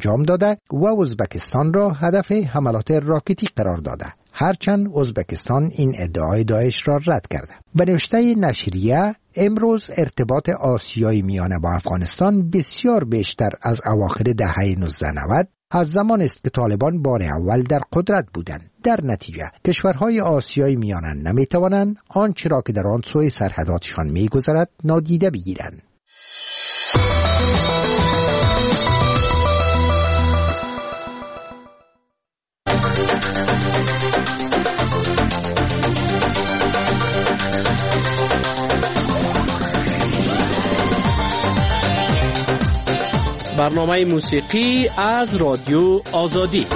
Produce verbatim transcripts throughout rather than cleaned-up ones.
انجام داده و ازبکستان را هدف حملات راکتی قرار داده، هرچند ازبکستان این ادعای داعش را رد کرده. به نوشته نشریه، امروز ارتباط آسیای میانه با افغانستان بسیار بیشتر از اواخر دهه نوزده نود از زمان است که طالبان بار اول در قدرت بودند. در نتیجه کشورهای آسیای میانه نمیتوانند آنچه را که در آن سوی سرحداتشان میگذرد نادیده بگیرند. برنامه موسیقی از رادیو آزادی.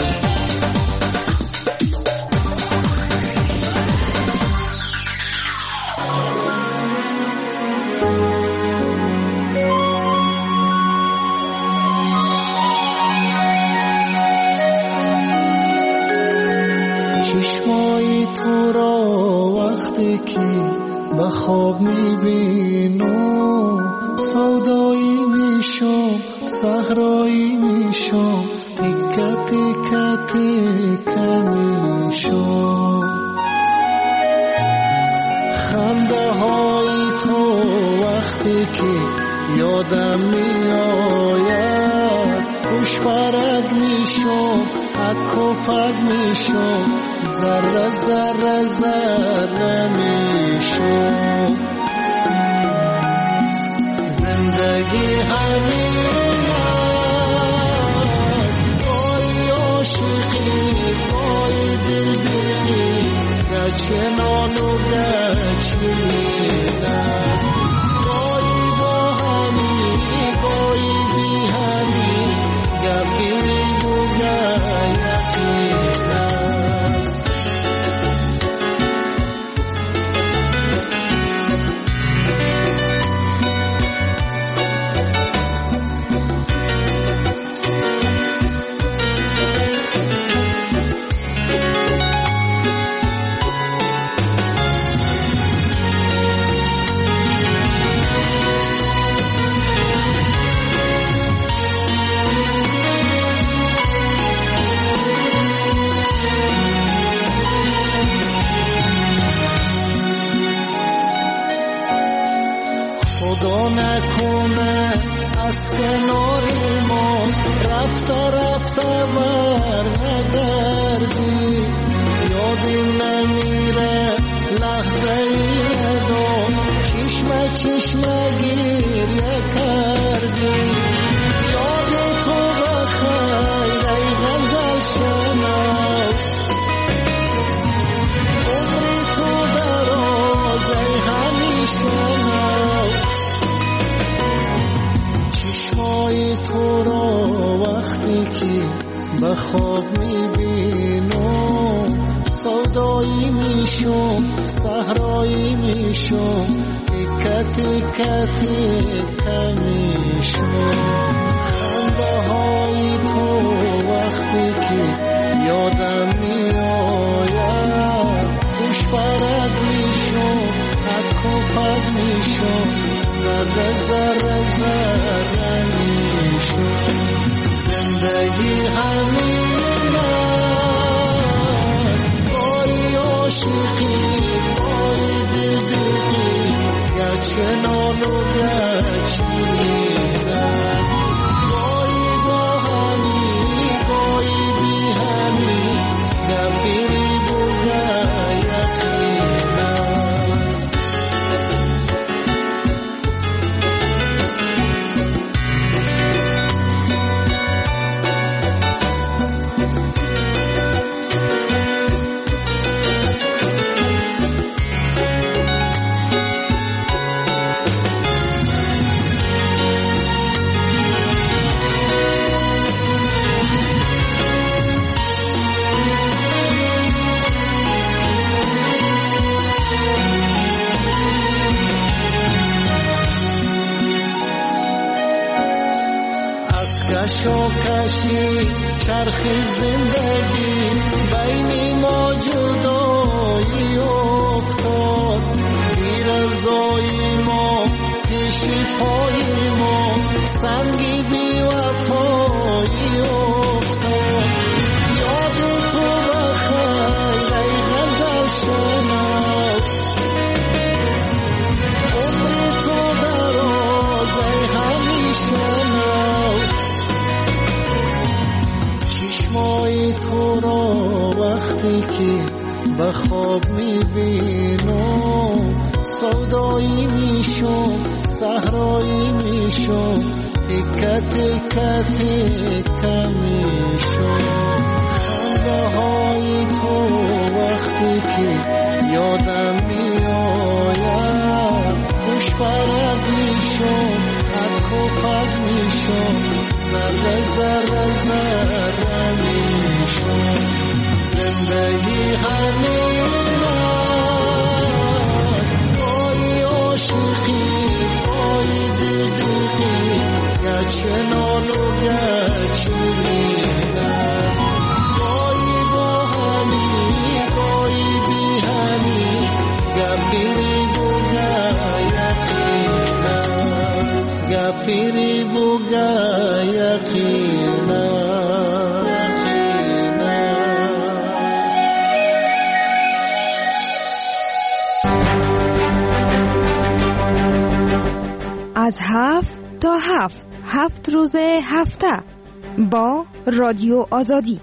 چشمای تو را وقتی که به خواب میبینم سودایی میشم، صحرایی میشم، تکه تکه تکه میشم. خنده های تو وقتی که یادم میآید خوش پرک میشم، حک و پک میشم، ذره ذره ذره میشم. زندگی همین است، بای عاشقی، بای دلدلی، گچنان و گچین است. بایی با همی، بایی بی همی، گپی میگو یقین است. خدا نکنه از کنار ما رفته رفته بر نگردی، یادی نمیره لحظه ای دو چشمه چشمه گریه کردی. یاد تو بخیر ای غزل شناس، عمری تو دراز ای همیشه ناز. چشمای تو را وقتی که به خواب میبینم سودایی میشم، صحرایی میشم، تکه تکه تکه میشم. خنده های تو وقتی که یادم میآید خوش پرک میشم، حک و پک میشم، ذره ذره ذره میشم. زندگی همین است، بای عاشقی، بای دلدلی، گچنان و گچین است. بایی با همی، بایی بی همی، گپی میگو یقین است. کشی چرخی زندگی بین ما جدایی افتاد، بی رضایی ما پیش پای ما سنگی بی وفایی می افتاد. یاد تو بخیر ای غزل شناس، عمر تو دراز ای همیشه ناز. چشمای تو را وقتی که به خواب میبینم سودایی میشم، صحرایی میشم، تکه تکه تکه میشم. خنده های تو وقتی که یادم میآید خوش برگ میشم، پک و پک میشم، ذره ذره ذره میشم. زندگی همین است، گاهی عاشقی گاهی بی‌دیقی، گرچه نال و گرچه نیست است. گاهی با همی گاهی بی همی، گپیری بوگه یقین است، گپیری بوگه یقین است. از هفت تا هفت هفت روز هفته با رادیو آزادی.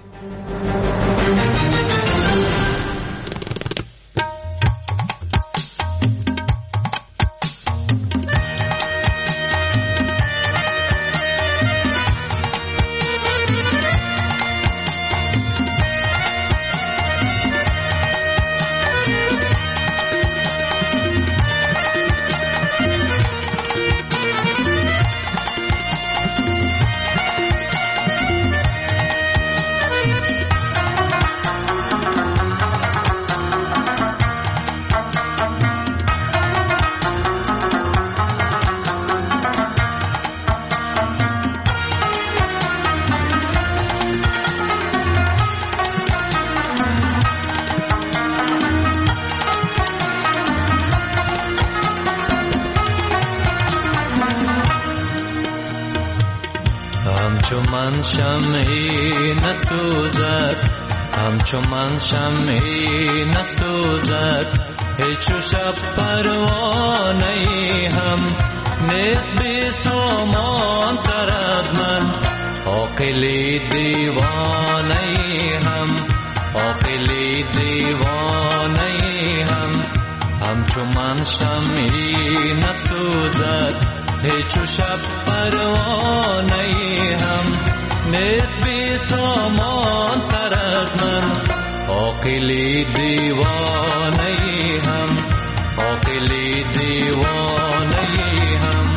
همچو من شمعی نسوزد، همچو من شمعی نسوزد، هیچو شب پروانه‌ای هم نیست بی سامان تر از من. عاقلی دیوانه‌ای هم، عاقلی دیوانه‌ای هم، همچو من شمعی نسوزد، هیچو شب پروانه‌ای هم نیست بی سامان تر از من. عاقلی دیوانه‌ای هم، عاقلی دیوانه‌ای هم.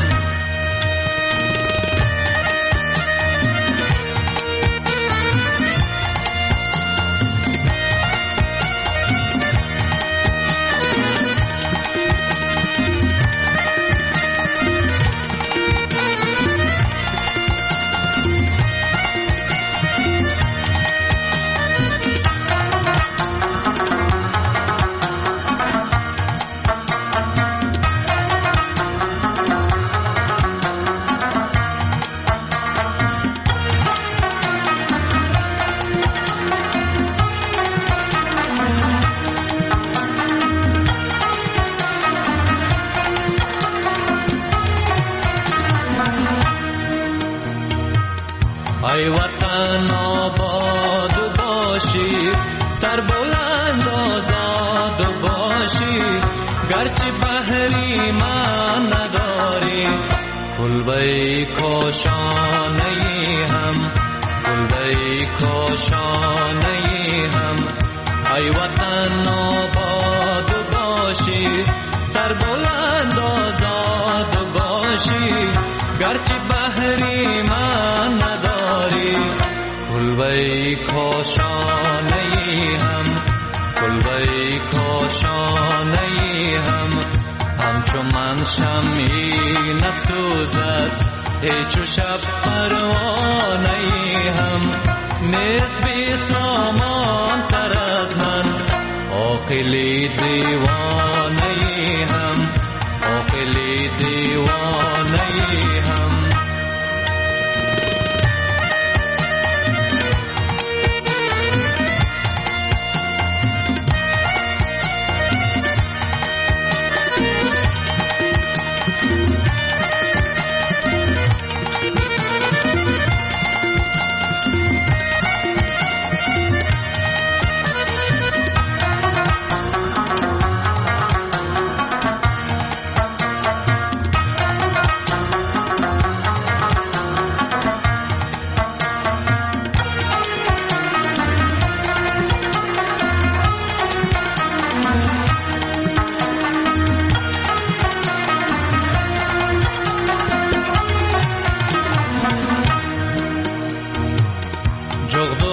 ای وطن آباد باشی، سر بلند آزاد باشی، گرچه بحری من نداری، کلبه کاشانه‌ای هم، کلبه کاشانه‌ای هم. ای وطن آباد باشی، سر بلند آزاد باشی، گرچه بحری من نداری، کلبه کاشانه‌ای هم، کلبه کاشانه‌ای هم. همچو من شمعی نسوزد، هیچو شب پروانه‌ای هم نیست بی سامان تر از من. عاقلی دیوانه‌ای هم، عاقلی دیوانه‌ای هم.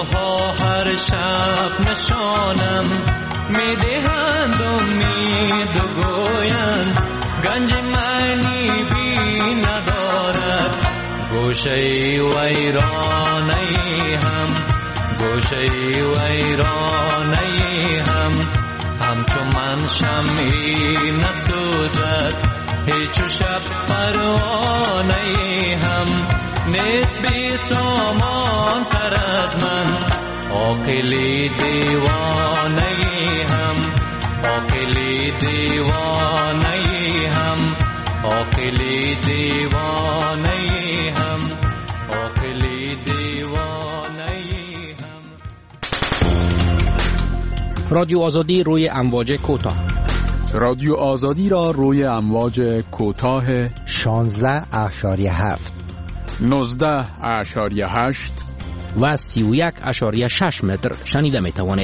ها هر شب نشانم میدهند امید و گویند گنج معنی بی ندارد گوشه ویرانه هم گوشه ویرانه هم همچو من شمعی نسوزد هیچ شب پروانه هم نیست بی سامان تر از من عاقلی دیوانه هم عاقلی دیوانه هم عاقلی دیوانه هم عاقلی دیوانه هم. رادیو آزادی روی امواج کوتاه. رادیو آزادی را روی امواج کوتاه شانزده اشاریه هفت نوزده اشاریه هشت و سی و یک اشاریه شش متر شنیده می توانید.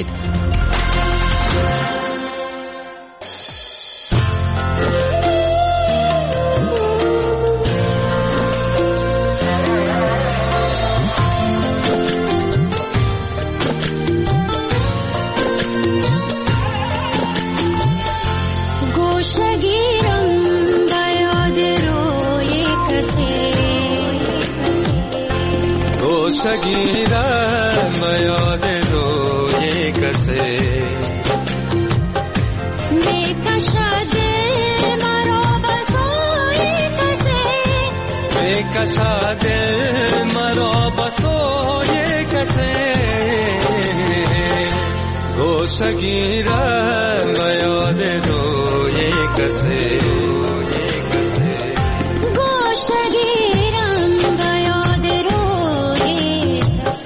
شگیرم به یاد روی کسی میکشد مرا به سوی کسی میکشد مرا به سوی کسی گوشه گیرم به یاد روی کسی گوشه گیرم به یاد روی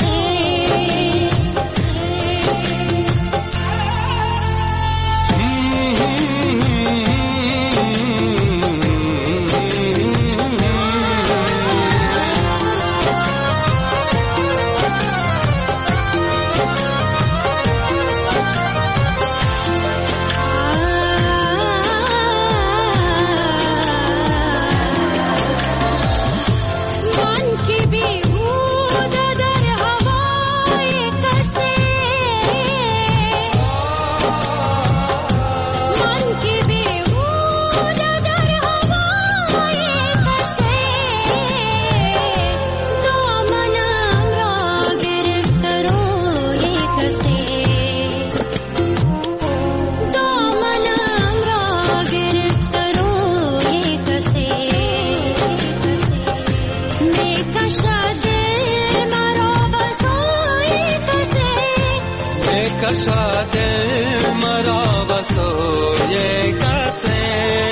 کشد مرا به سوی کسی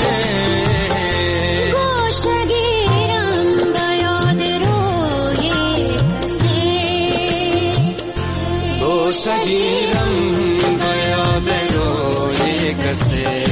گوشه گیرم به یاد روی کسی گوشه گیرم به یاد روی کسی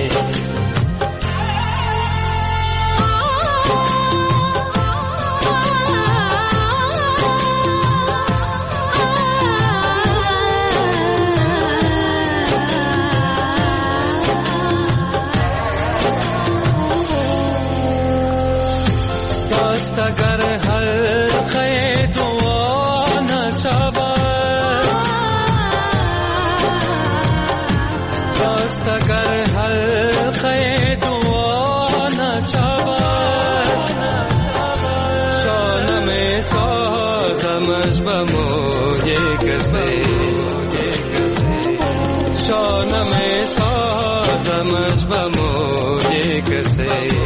اگر حلقه دعا نشود دست اگر حلقه دعا نشود شانه می سازمش به موی کسی شانه می سازمش به موی کسی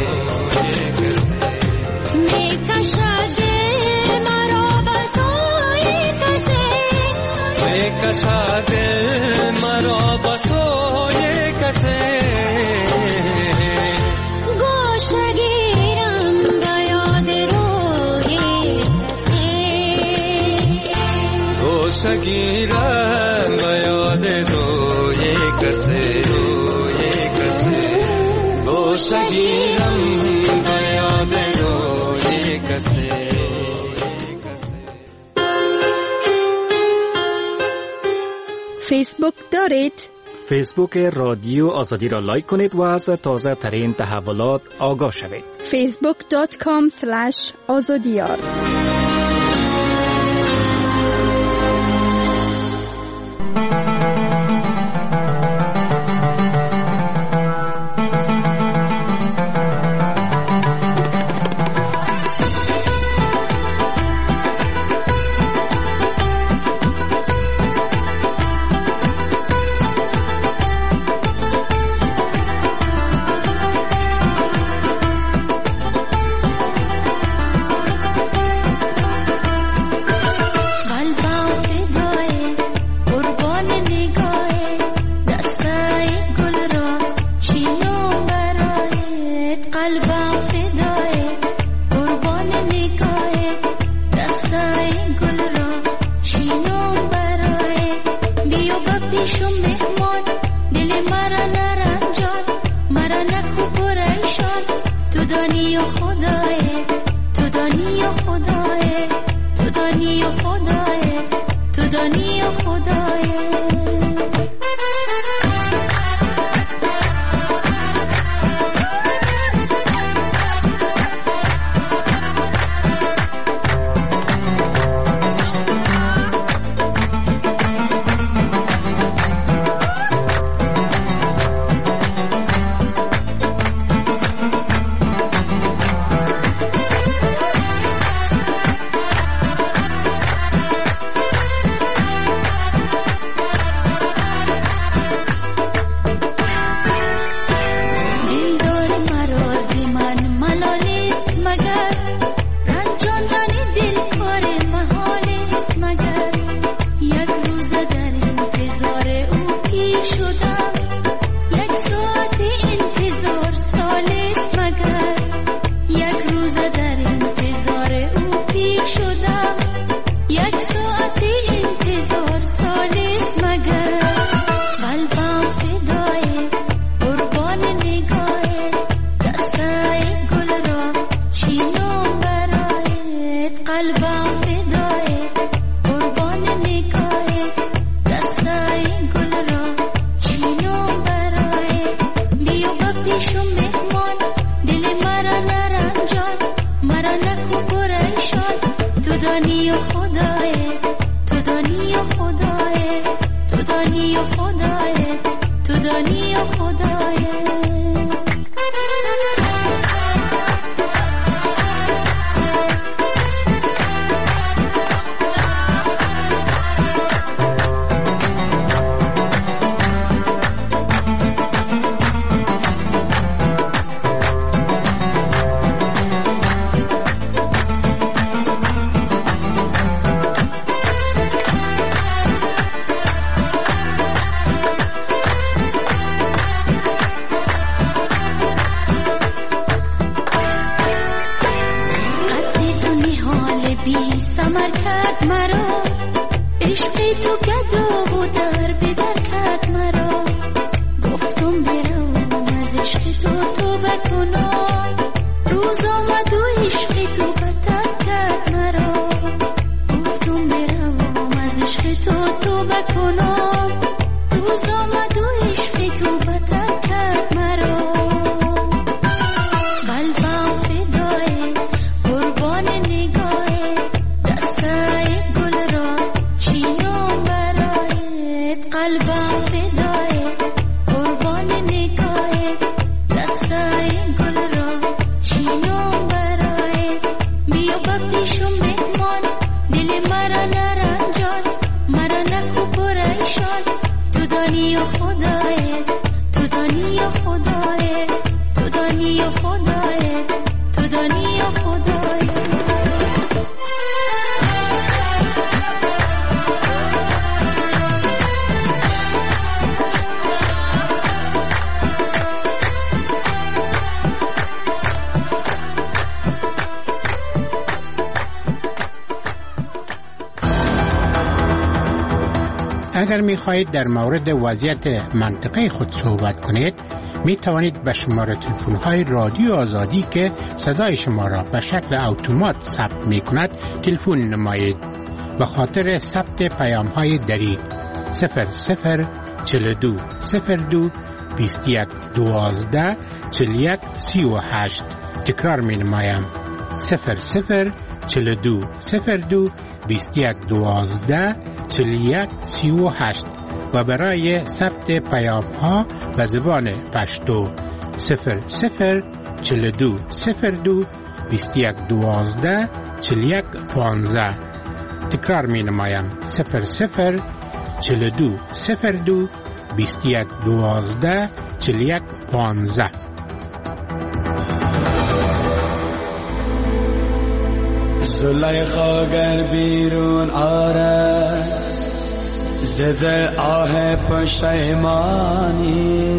کشد مرا به سوی کسی گوشه گیرم به یاد روی کسی گوشه گیرم به یاد روی کسی روی کسی گوشه گیرم به یاد روی کسی. فیسبوک دارید؟ فیسبوک رادیو آزادی را لایک کنید و از تازه ترین تحولات آگاه شوید. فیسبوک دات کام اسلش آزادیار. دانی و خدایه. اگر می خواهید در مورد وضعیت منطقه خود صحبت کنید، می توانید به شماره تلفن های رادیو آزادی که صدای شما را به شکل اتومات ثبت می کند تلفن نمایید. به خاطر ثبت پیام های دری صفر صفر چهل و دو صفر دو بیست و یک دوازده چهل و یک سی و هشت تکرار می نمایم. صفر صفر چهل و دو صفر دو بیست و یک دوازده چهل و یک سی و هشت و برای ثبت پیام ها به زبان پشتو صفر صفر چهل و دو صفر دو بیست و یک دوازده چهل و یک پانزده. تکرار می نمایم. صفر صفر چهل و دو صفر دو بیست و یک دوازده چهل و یک پانزده. زلیخا گر بیرون آرد زده آه پشیمانی،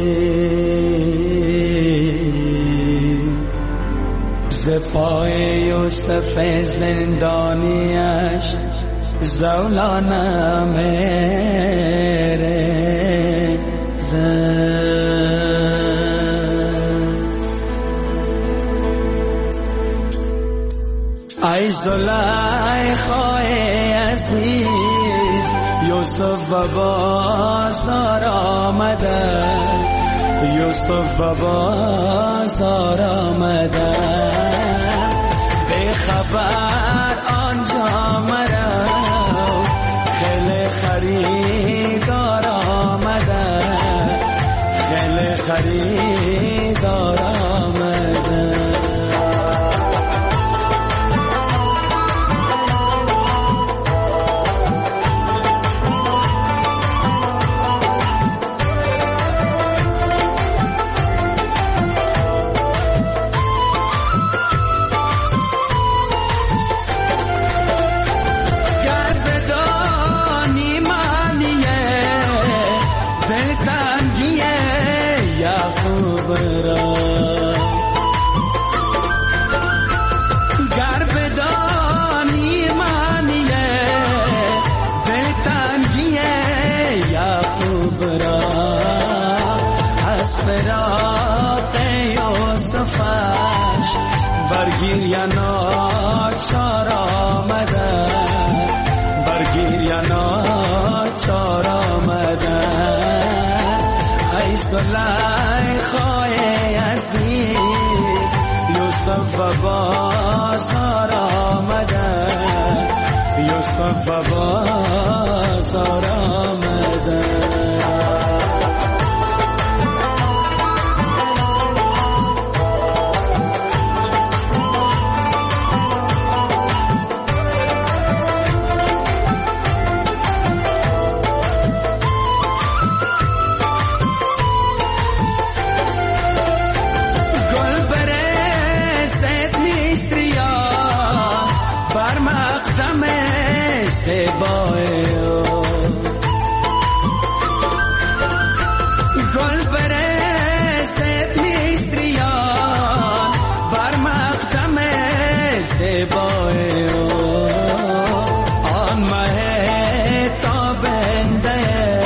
ز پای یوسف زندانیش زولانه میره زد. ای زلیخای عزیز یوسف و بازار آمده یوسف و بازار آمده به خبر آنجا مرا خیلی خریدار آمده خیلی خریدار آمده برگیر یا ناچار آمده برگیر یا ناچار آمده ای زلیخای عزیز یوسف و بازار آمده یوسف و بازار آمده گل برست میستریان بر مقدم زیبای آن مه تابنده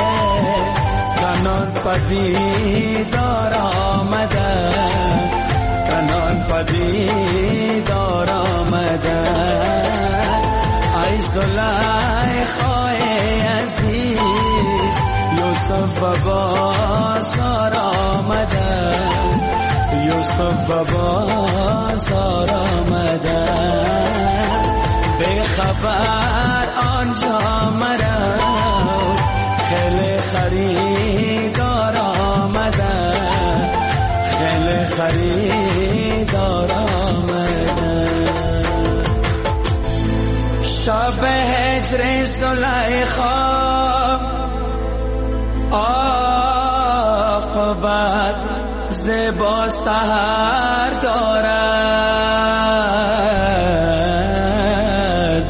کنان پدیدار آمده کنان پدیدار آمده ای زلیخای عزیز یوسف و بازار آمده یوسف و بازار آمده به خبر آنجا مرا خیلی خریدار آمده خیلی خریدار آمده شب هجر زلیخا عاقبت زیبا سحر دارد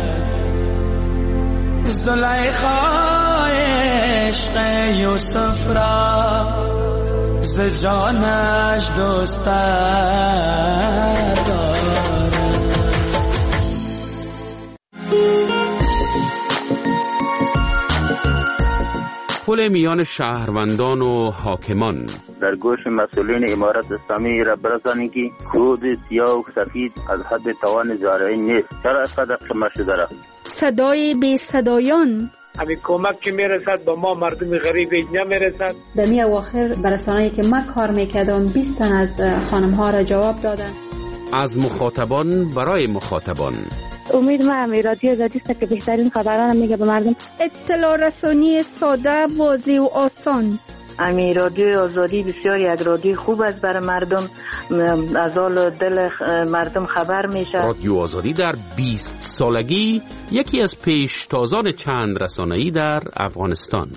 زلیخا عشق یوسف را ز جانش دوست دارد پل میان شهروندان و حاکمان. در گوش مسئولین امارت اسلامی را برسانید که خود سیاه و سفید از حد توان زارعین نیست. چرا اینقدر قمه شده را؟ صدای بی صدایان همین کمک که میرسد با ما مردم غریب اینجا میرسد. در می اواخر برسانه‌ای که ما کار میکردم بیست تن از خانم ها را جواب دادن. از مخاطبان برای مخاطبان. امید ما هم رادیو آزادی است که بهترین خبران میگه به مردم. اطلاع رسانی ساده، واضح و آسان. امی رادیو آزادی بسیار یک رادیو خوب است برای مردم، از حال دل مردم خبر میشه. رادیو آزادی در بیست سالگی یکی از پیشتازان چند رسانه‌ای در افغانستان.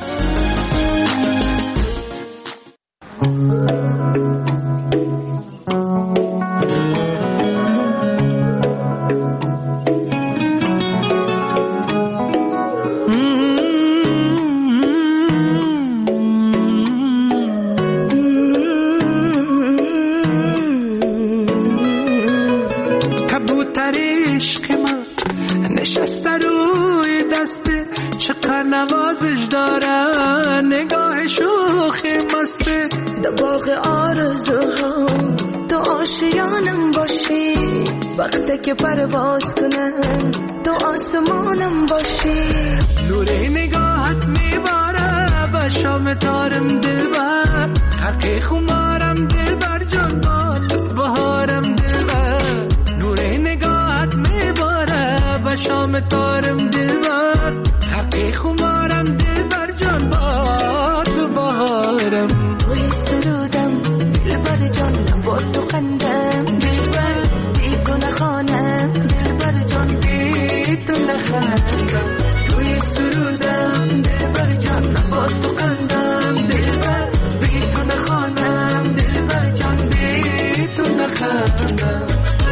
نشسته روی دسته چقدر نوازش دارن، نگاه شوخی مسته در باغ آرزوها تو آشیانم باشی، وقتی که پرواز کنن تو آسمانم باشی، نور نگاه بشام تارم دلبر حرق خمارم دلبر جان باد بهارم دلبر نور نگاهت میباره بشام تارم دلبر حرق خمارم دلبر جان باد بهارم توی سرودم دلبر جانم با تو خندم دلبر بی تو نخوانم دلبر جان بی تو نخندم توی سرودم دلبر جانم با تو خندم دلبر بی تو نخوانم دلبر جان بی تو نخندم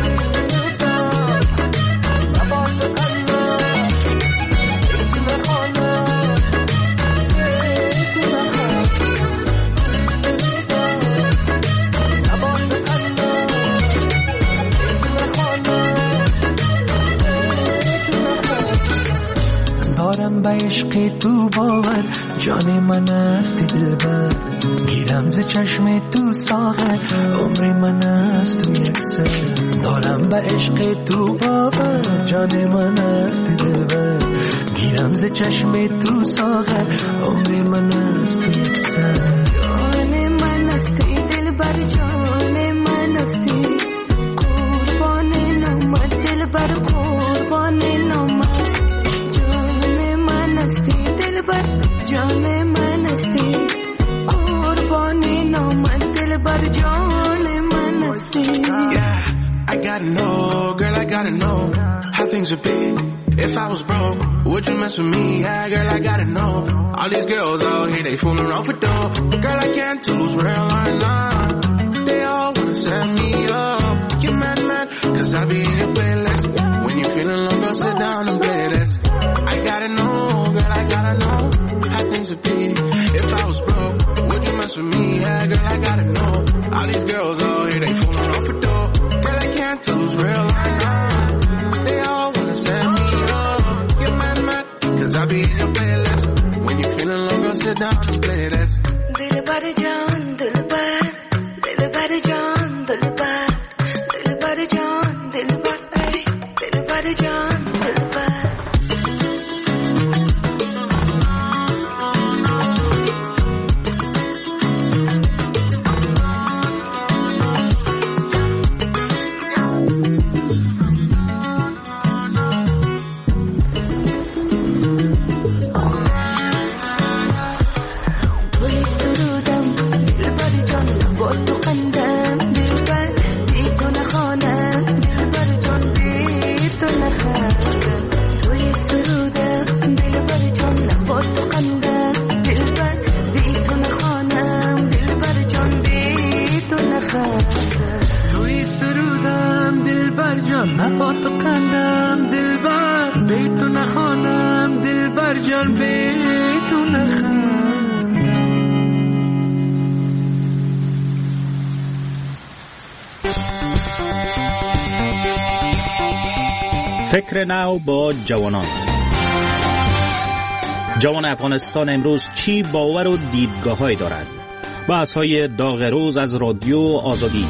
دارم به عشق تو باور جان من است دلبر میرم ز چشم تو ساغر عمر من است تو یک سر دارم به عشق تو باور جان من است دلبر میرم ز چشم تو ساغر عمر من است تو یک سر جان من است دلبر جان من است قربان نامت دلبر قربان نامت دلبر جان من استی قربان نامت دلبر جان من استی. I gotta know, girl, I gotta know how things would be if I was broke. Would you mess with me? Yeah, girl, I gotta know. All these girls out here, they fooling around for dough. Girl, I can't tell who's real or not. They all wanna set me up. You mad, mad, cause I be in your playlist. When you feeling low, girl, sit down and play this. I gotta know, girl, I gotta know how things would be if I was broke. Would you mess with me? Yeah, girl, I gotta know. All these girls out here, they fooling around for dough. Girl, I can't tell who's real or not. They all wanna set me up. Get mad, mad, cause I be in your playlist. When you feeling low, girl, sit down and play this. Dilbar jaan, dilbar, dilbar jaan, dilbar, dilbar jaan, dilbar, ay, dilbar jaan, dilbar. فکر نو با جوانان. جوان افغانستان امروز چی باور و دیدگاه‌هایی دارد؟ بحث‌های داغ روز از رادیو آزادی.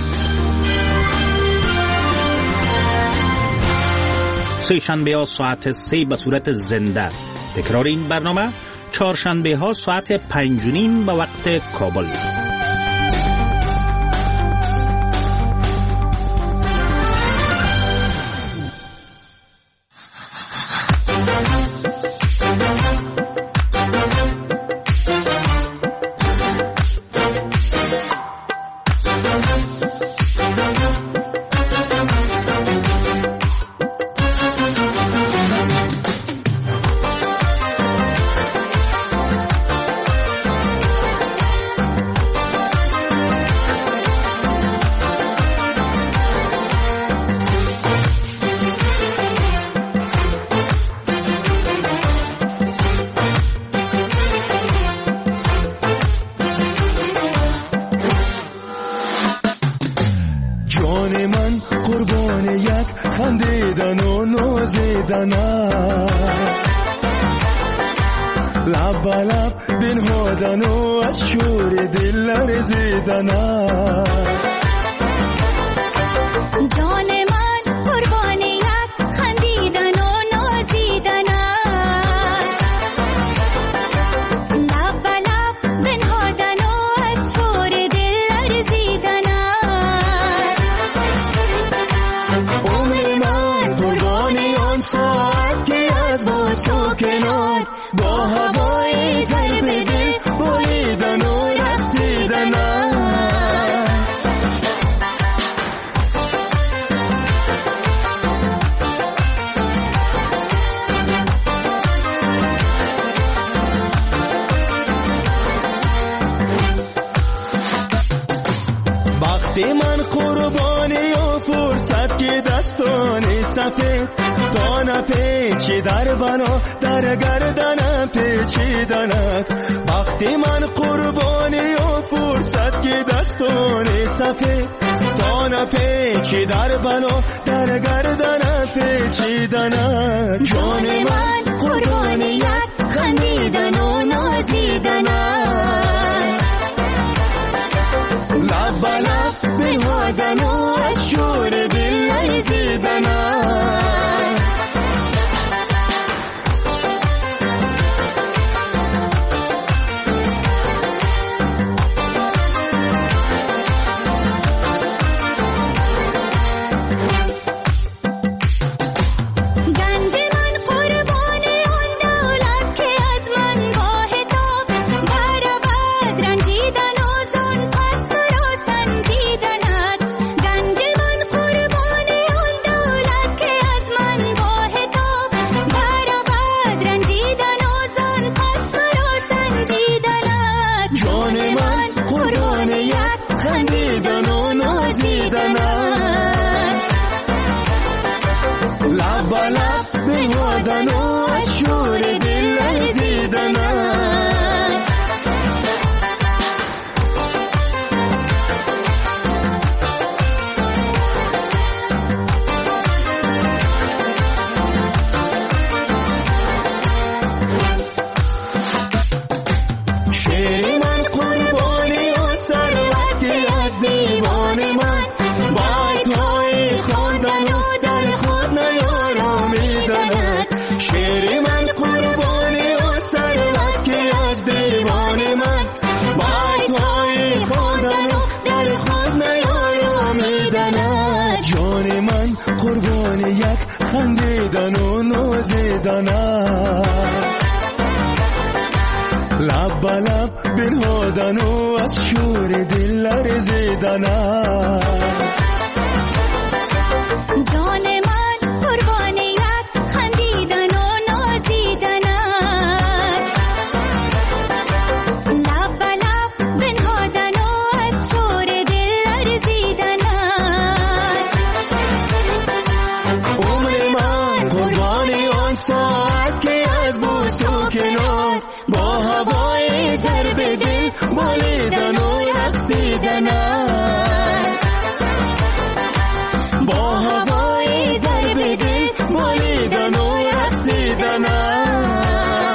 سه شنبه ها ساعت سه به صورت زنده. تکرار این برنامه چهارشنبه ها ساعت پنج و نیم به وقت کابل. لب لب بنهادن و از شور دل لرزیدن جان من قربان یک خندیدن و نازیدن لب لب کنار با هوای ضرب دل بریدن و رقصیدن. وقتی من قربانی و فرصت که دستانی سفید دانه پیچی در بنا در گردنم پیچیدند. وقتی من قربانی و فرصت که دستانی سفید دانه پیچی در بنا در گردنم پیچیدند. جان من قربانی یک خندیدن و نازیدنند. لب به لب بهادن و از شور دل لرزیدنند. خندیدن و نازیدنند. لب به لب بنهادن و از شور دل لرزیدنند. جان من قربان یک خندیدن و نازیدنند. لب به لب بنهادن و از شور دل لرزیدنند. ساعت که از بوسو کنار با هوای ضرب دل بریدن و رقصیدنند. با هوای ضرب دل بریدن و رقصیدنند.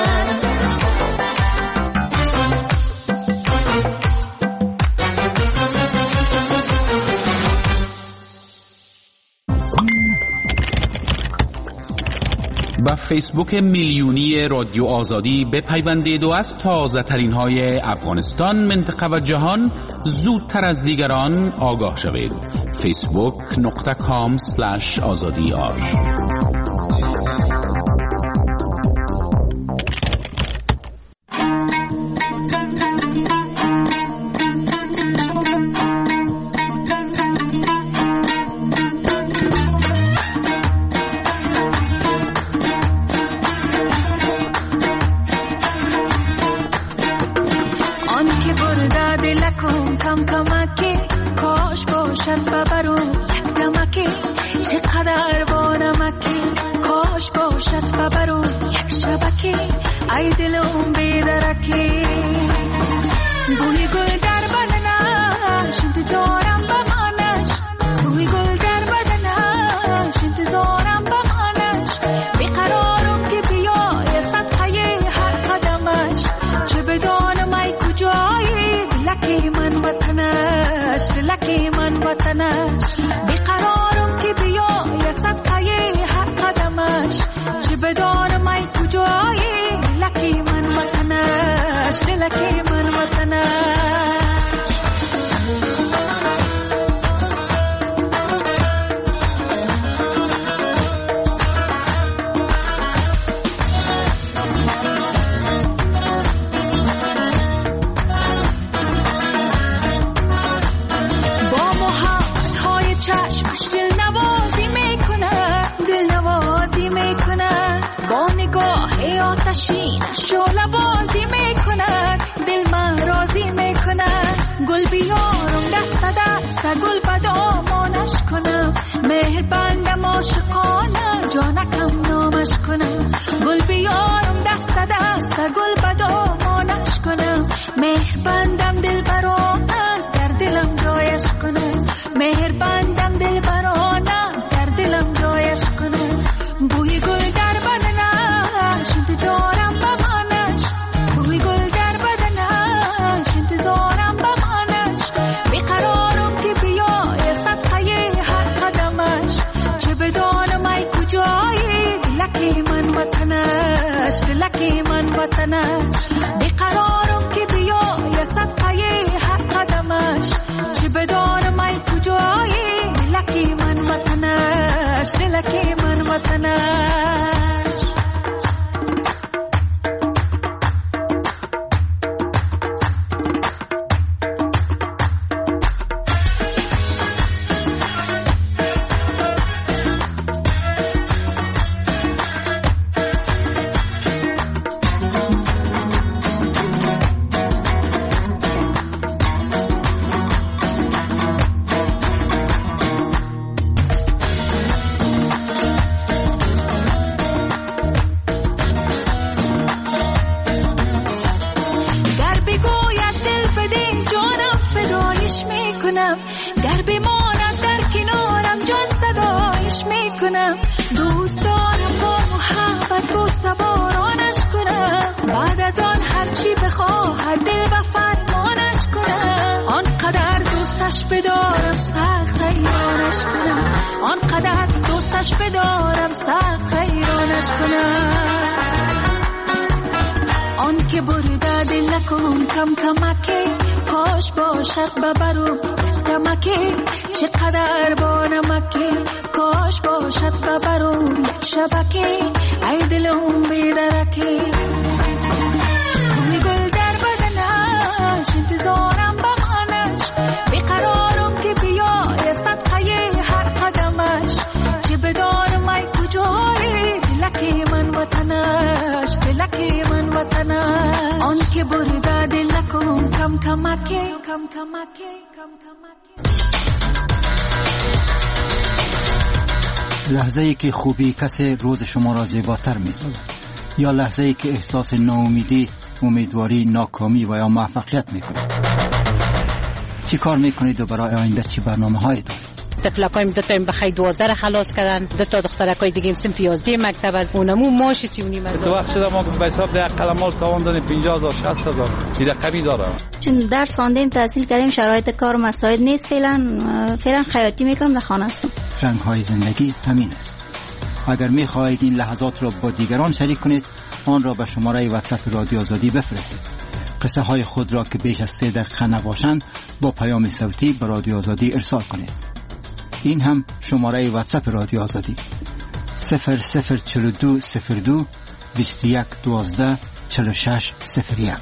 با فیسبوک میلیونی رادیو آزادی بپیوندید و از تازه ترین های افغانستان، منطقه و جهان زودتر از دیگران آگاه شوید. فیسبوک نقطه کام سلش آزادی آر. ای دلم بیدرکی بوی گل در بدنش انتظارم بمانش. بوی گل در بدنش انتظارم بمانش. بیقرارم که بیای سطحه هر قدمش. چه بدانم ای کجایی دلکی من وطنش. دلکی من وطنش. بیقرارم که بیای سطحه هر قدمش. چه بدانم ای کجایی لکی من وطنش. لکی من وطنش. آتشین شعله بازی میکند دل من راضی میکند گل بیارم دست دست گل به دامانش کنم مهربانم عاشقانه جانکم نامش کنم گل بیارم دست دست گل به دامانش کنم مهربانم دل برانه در دلم جایش کنم مهربانم دل برانه در دلم جایش کنم بوی گل در بدنش انتظارم بمانش بوی گل در بدنش انتظارم بمانش بیقرارم که بیای صدقه هر قدمش چه بدانم ای کجایی دلکی من وطنش دلکی من وطنش بیقرارم که بیای صدقه هر قدمش چه بدانم ای کجایی دلکی من وطنش دلکی من وطنش در بماند در کنارم جان صدایش میکنم دوست دارم با محبت با سوارانش کنم بعد از آن هرچی بخواهد دل و فرمانش کنم آنقدر دوستش بدارم سخت حیرانش کنم آنقدر دوستش بدارم سخت حیرانش کنم آن که برده دل نکن کم کمکی کاش باشد ببرم کمکی چقدر با نمکی کاش باشد ببرم یک شبکی ای دلم بیدرکی بوی گل در بدنش انتظارم بمانش بیقرارم که بیای صدقه هر قدمش چه بدانم ای کجایی دلکی من وطنش دلکی من وطنش آن که برده دل نکن کم کمکی کم کمکی کم کمکی لحظه ای که خوبی کسی روز شما را زیباتر می سازد یا لحظه ای که احساس ناامیدی، امیدواری، ناکامی و یا موفقیت می کنید. چی کار می کنید و برای آینده چی برنامه هایی دارید؟ تفلکایم دو تا این بخی دوازده را خلاص کردن دو تا دخترکای دیگه سن پیازی مکتب از اونمو ماشی سیونی مزار تو وقت شده ما به حساب ده قلمال تاوان دادیم پنجاه هزار شصت هزار دیده قبی داره چون درس خواندیم تحصیل کردیم شرایط کار مساعد نیست فعلا فعلا خیاطی میکنم در خانه هستم رنگ های زندگی همین است. اگر می خواهید این لحظات را با دیگران شریک کنید آن را به شماره واتساپ رادیو آزادی بفرستید. قصه های خود را که بیش از سه دقیقه نباشند با پیام صوتی به رادیو آزادی ارسال کنید. این هم شماره واتساپ رادیو آزادی صفر صفر چهل و دو صفر دو بیست و یک دوازده چهل و شش صفر یک.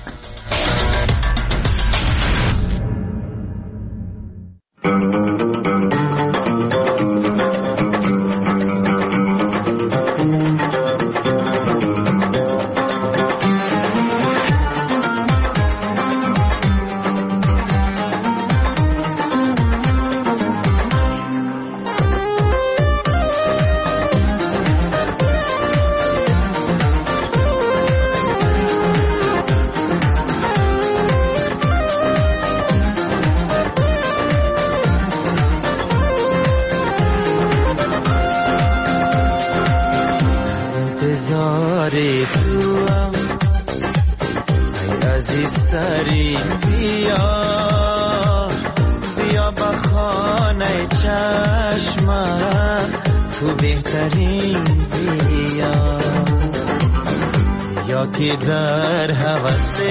که در حواسه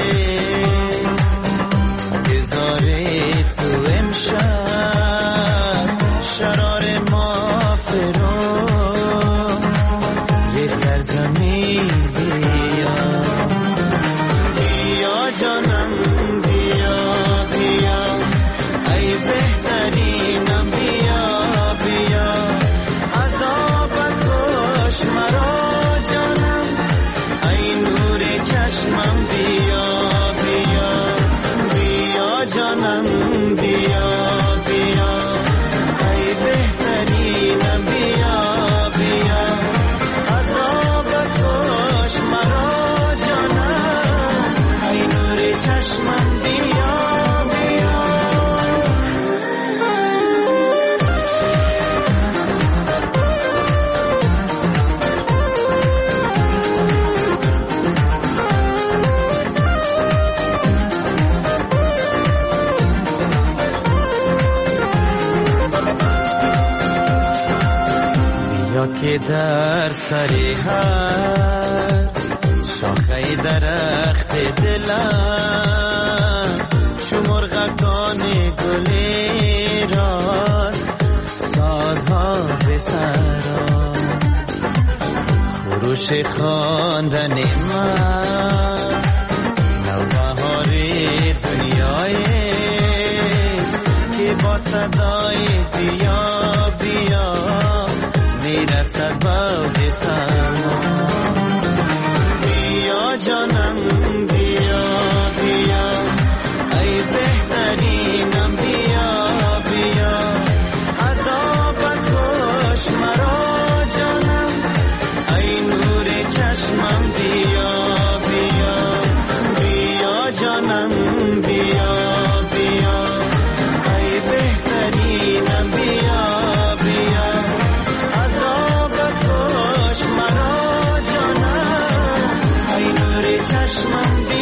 بذاره تو امشب شرار ما فرو ریخت در زمین بیا بیا جانم بیا بیا ای بهترینم بیا بیا عذاب کش مرا جانم ای نور که در سری هست شاخه درخت دلم چو مرغکان گلی راست سازها به سرا خروش خواندن من نوبهار دنیای که با صدای بیا بیا میرسد باغ سما بیا جانم بیا بیا ای بهترینم بیا بیا عذابت کش مرا جانم ای نور چشمم بیا بیا بیا جانم بیا بیا ای بهترینم بیا بیا عذابت کش مرا جانم ای نور چشمم بیا